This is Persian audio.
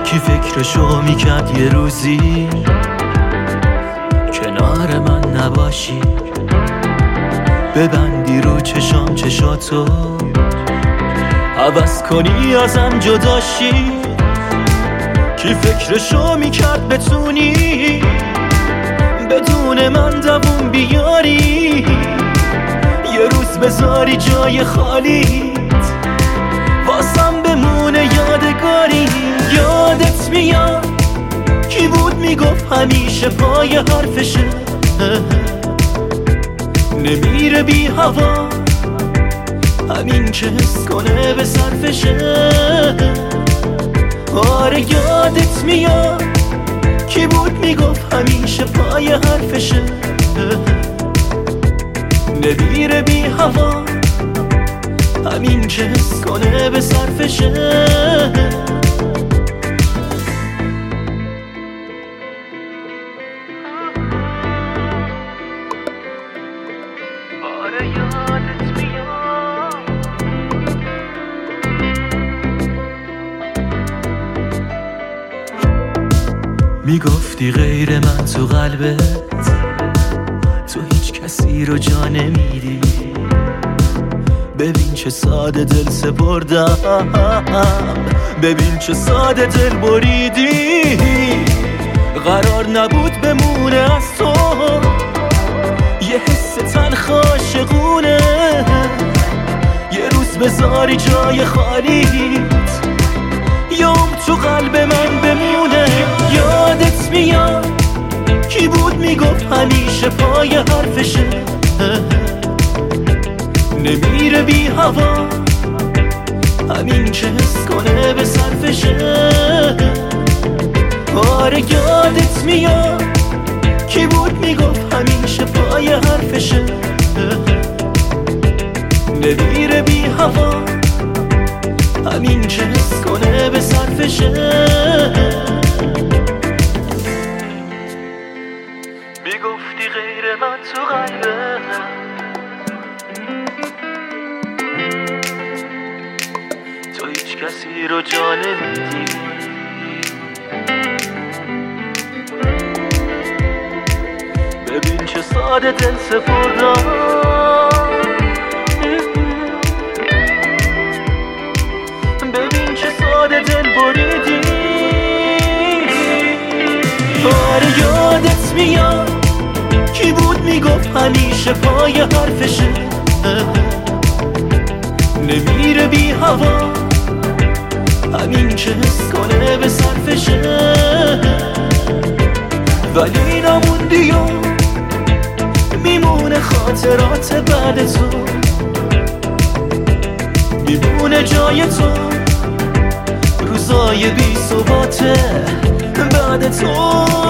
کی فکرشو میکرد یه روزی کنار من نباشی، ببندی رو چشام چشاتو، عوض کنی ازم جداشی. کی فکرشو میکرد بتونی بدون من دووم بیاری، یه روز بذاری جای خالیت واسم بمونه یادگاری. یادت میاد کی بود میگفت همیشه پای حرفشه، نمیره بی هوا همین که حس کنه به صرفشه. آره یادت میاد کی بود میگفت همیشه پای حرفشه، نمیره بی هوا همین که حس کنه به صرفشه. میگفتی غیر من تو قلبت تو هیچ کسی رو جا نمیدی، ببین چه ساده دل سپردم، ببین چه ساده دل بریدی. قرار نبود بمونه از تو یه حس تلخ عاشقونه، یه روز بذاری جای خالیت یام تو قلب من بمونه. یادت میاد کی بود میگفت همیشه پای حرفشه، نمیره بی هوا همین که حس کنه به صرفشه. آره یادت میاد کی بود میگفت همیشه پای حرفشه، نمیره بی هوا همین که حس کنه به صرفشه. میگفتی غیر من تو قلبه تو هیچ کسی رو جا نمیدی، ببین چه ساده دل سپردم، ببین چه ساده دل بریدی. آره یادت میاد کی بود میگفت همیشه پای حرفشه، نمیره بی هوا همین که حس کنه به صرفشه. ولی نموندی و میمونه خاطرات بعد تو، میمونه جای تو روزای بی ثباته بعد تو.